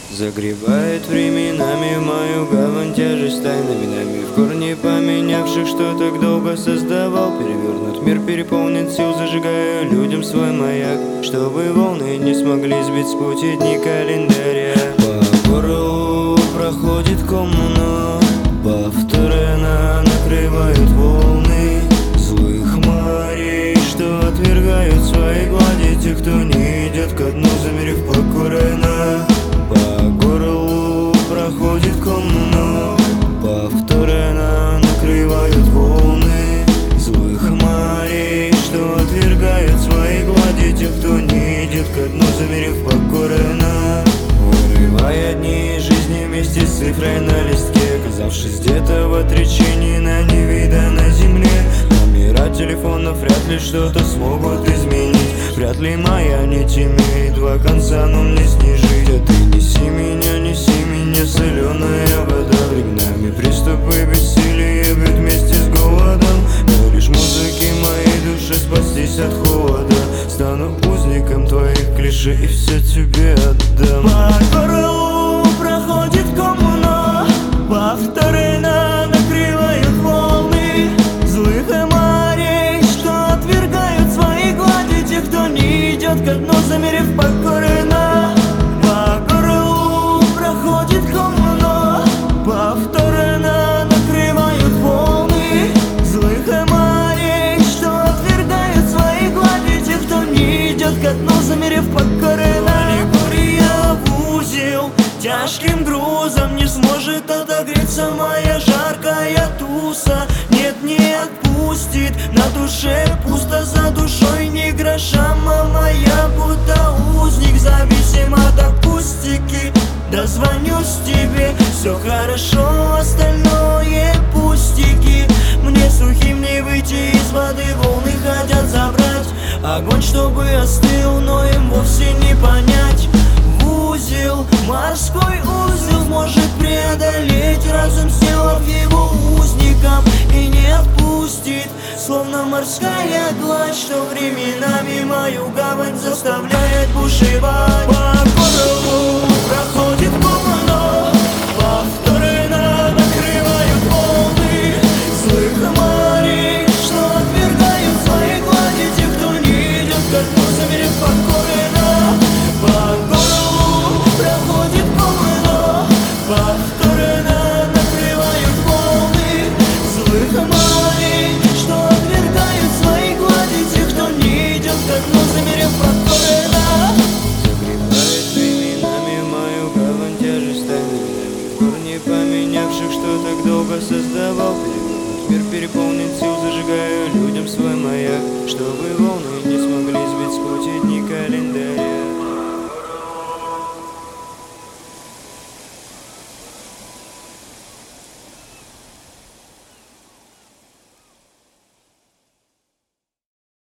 Загребает временами в мою гавань тяжесть тайными нами, в корне поменявших, что так долго создавал. Перевернут мир, переполнен сил, зажигаю людям свой маяк, чтобы волны не смогли сбить с пути дни календаря. По горлу проходит коммуна, повторно накрывают волны злых морей, что отвергают свои глади тех, кто не идет ко дну, замерев покорно. По горлу проходит коммуна, повторно накрывают волны злых морей, что отвергают свои глади тех, кто не идет ко дну, замерев покорно. Вырывая дни жизни вместе с цифрой на листке, оказавшись где-то в отречении на невиданной земле. Номера телефонов вряд ли что-то смогут изменить, вряд ли моя нить имеет два конца, но мне с ней жить. А ты неси меня, соленая вода. Временами приступы бессилия бьют вместе с голодом, но лишь музыки моей душе спастись от холода. Стану узником твоих клише и все тебе отдам. По горлу проходит коммуна, повторно накрывают волны злых морей, что отвергают свои глади тех, кто не идет ко дну, замерев покорно. По горлу проходит коммуна, повторно накрывают волны злых морей, что отвергают свои глади тех, кто не идет ко дну, замерев покорно. Аллегория в узел тяжким грузом не сможет отогреться моя жаркая туса. Нет, не отпустит, на душе пусто, за душой ни гроша. Мама, я будто узник, зависим от акустики. Дозвонюсь тебе, все хорошо, остальное пустяки. Мне сухим не выйти из воды, волны хотят забрать огонь, чтобы остыл, но им вовсе не понять. В узел, морской узел может преодолеть разум, сделав его узником, и не отпустит, словно морская гладь, что временами мою гавань заставляет бушевать. По горлу проходит коммуна, повторно накрывают волны злых морей, что отвергают свои глади тех, кто не идет ко дну, замерев покорно. По горлу проходит коммуна, повторно накрывают волны злых морей, что отвергают свои глади тех, кто не идет ко дну, замерев покорно. Загребает временами в мою гавань тяжесть тайными нами, в корне поменявших, что так долго создавал. Перевернут мир, переполнен сил, зажигаю людям свой маяк, чтобы